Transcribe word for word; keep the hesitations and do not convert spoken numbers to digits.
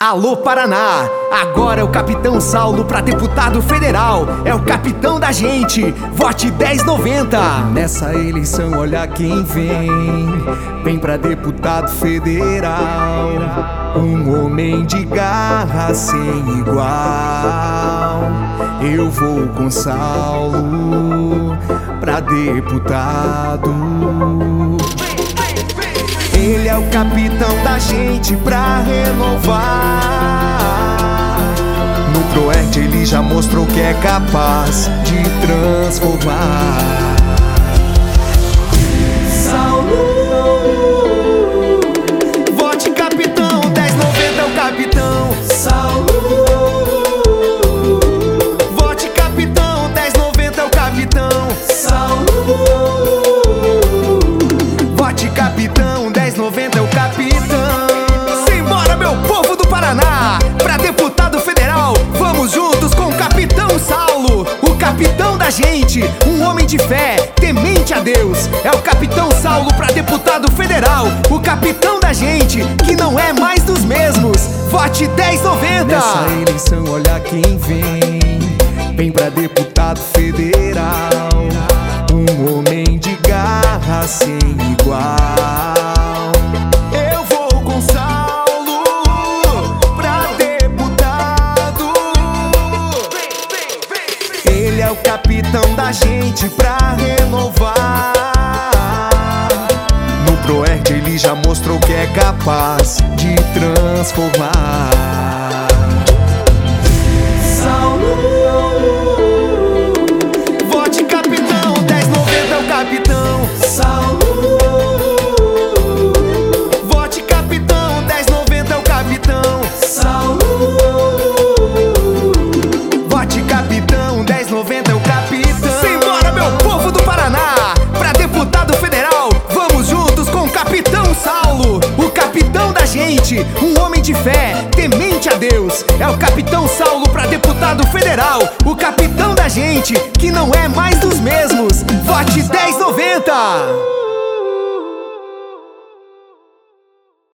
Alô Paraná, agora é o Capitão Saulo pra deputado federal. É o capitão da gente, vote dez noventa. Nessa eleição olha quem vem, vem pra deputado federal. Um homem de garra sem igual. Eu vou com Saulo pra deputado. Ele é o capitão da gente pra renovar. No Proerd ele já mostrou que é capaz de transformar. Saulo, vote capitão, dez noventa é o capitão. Saulo, vote capitão, dez noventa é o capitão. Saulo, vote capitão, dez noventa é o capitão. Simbora, meu povo do Paraná, pra deputado federal, vamos juntos com o Capitão Saulo, o capitão da gente, um homem de fé, temente a Deus. É o Capitão Saulo pra deputado federal, o capitão da gente, que não é mais dos mesmos. Vote dez noventa. Nessa eleição olha quem vem, vem pra deputado federal. Um homem de garra sem igual. Eu vou com Saulo pra deputado. Ele é o capitão da gente pra renovar. No Proerd ele já mostrou que é capaz de transformar. Capitão Saulo, vote capitão, dez noventa é o capitão. Saulo, vote capitão, dez noventa é o capitão. Simbora, meu povo do Paraná, pra deputado federal, vamos juntos com o Capitão Saulo, o capitão da gente, um homem de fé, temente a Deus. É o Capitão Saulo pra deputado federal, o capitão da gente, que não é mais dos mesmos. Vote dez noventa.